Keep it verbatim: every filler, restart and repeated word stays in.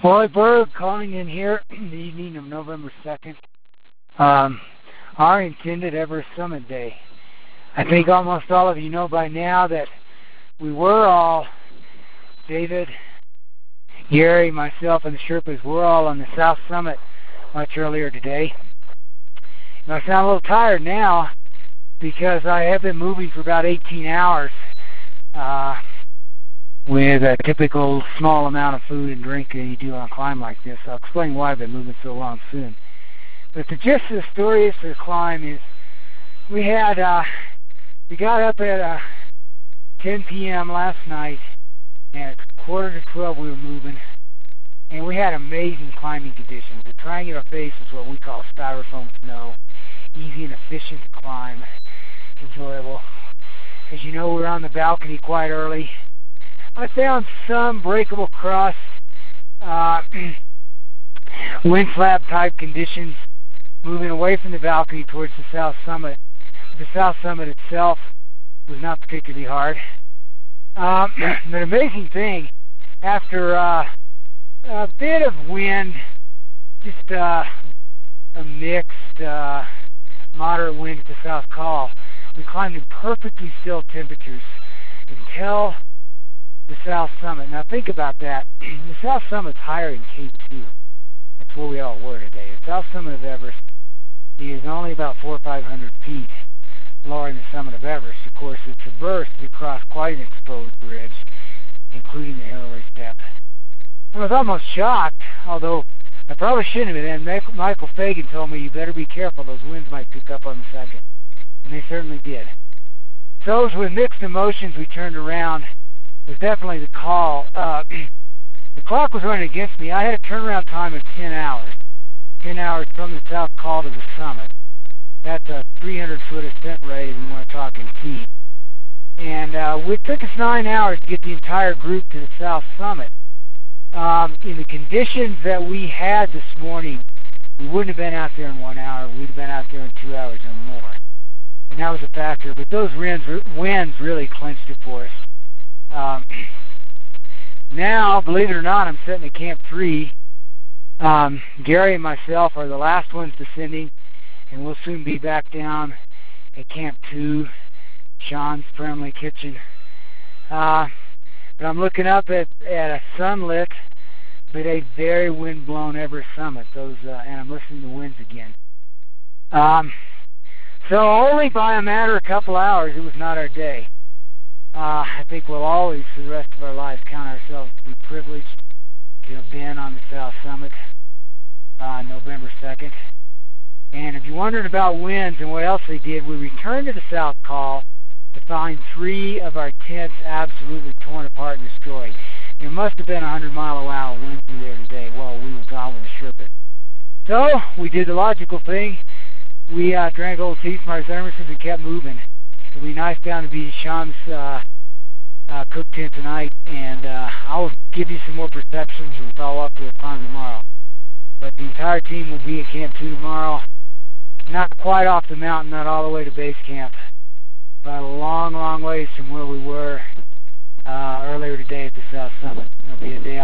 Roy Berg calling in here the evening of November second. Um, our intended Everest Summit Day. I think almost all of you know by now that we were all, David, Gary, myself, and the Sherpas, were all on the South Summit much earlier today. And I sound a little tired now because I have been moving for about eighteen hours uh, with a typical small amount of food and drink that you do on a climb like this. I'll explain why I've been moving so long soon. But the gist of the story is for the climb is we had, uh, we got up at uh, ten p.m. last night, and at quarter to twelve we were moving, and we had amazing climbing conditions. The triangular face is what we call styrofoam snow. Easy and efficient to climb. Enjoyable. As you know, we were on the balcony quite early. I found some breakable crust, uh, wind flap type conditions moving away from the balcony towards the South Summit. The South Summit itself was not particularly hard. Um, the amazing thing, after uh, a bit of wind, just uh, a mixed, uh, moderate wind at the South Col, we climbed in perfectly still temperatures until the South Summit. Now think about that. The South Summit's higher than K two. That's where we all were today. The South Summit of Everest is only about four or five hundred feet lower than the summit of Everest. Of course, it's traversed across quite an exposed ridge, including the Hillary Step. I was almost shocked, although I probably shouldn't have been. And Michael Fagan told me, you better be careful, those winds might pick up on the second. And they certainly did. So with mixed emotions, we turned around. It was definitely the call. Uh, the clock was running against me. I had a turnaround time of ten hours. ten hours from the South Col to the summit. That's a three hundred foot ascent rate if we want to talk in feet. And uh, it took us nine hours to get the entire group to the South Summit. Um, in the conditions that we had this morning, we wouldn't have been out there in one hour. We'd have been out there in two hours or more. And that was a factor. But those winds, winds really clinched it for us. Um, now, believe it or not, I'm sitting at Camp three. Um, Gary and myself are the last ones descending, and we'll soon be back down at Camp two, Sean's Friendly Kitchen. Uh, but I'm looking up at, at a sunlit but a very wind-blown Everest summit. Those, uh, and I'm listening to winds again. Um, so only by a matter of a couple hours, it was not our day. Uh, I think we'll always, for the rest of our lives, count ourselves to be privileged to have been on the South Summit on uh, November second. And if you wondered about winds and what else they did, we returned to the South Col to find three of our tents absolutely torn apart and destroyed. There must have been a hundred mile an hour wind through there today while we were gone with the Sherpa. So we did the logical thing. We uh, drank old tea from our thermoses and kept moving. It'll be nice down to be Sean's uh, uh, cook tent tonight, and uh, I'll give you some more perceptions and follow up with a climb tomorrow. But the entire team will be at Camp two tomorrow. Not quite off the mountain, not all the way to base camp, but a long, long ways from where we were uh, earlier today at the South Summit. It'll be a day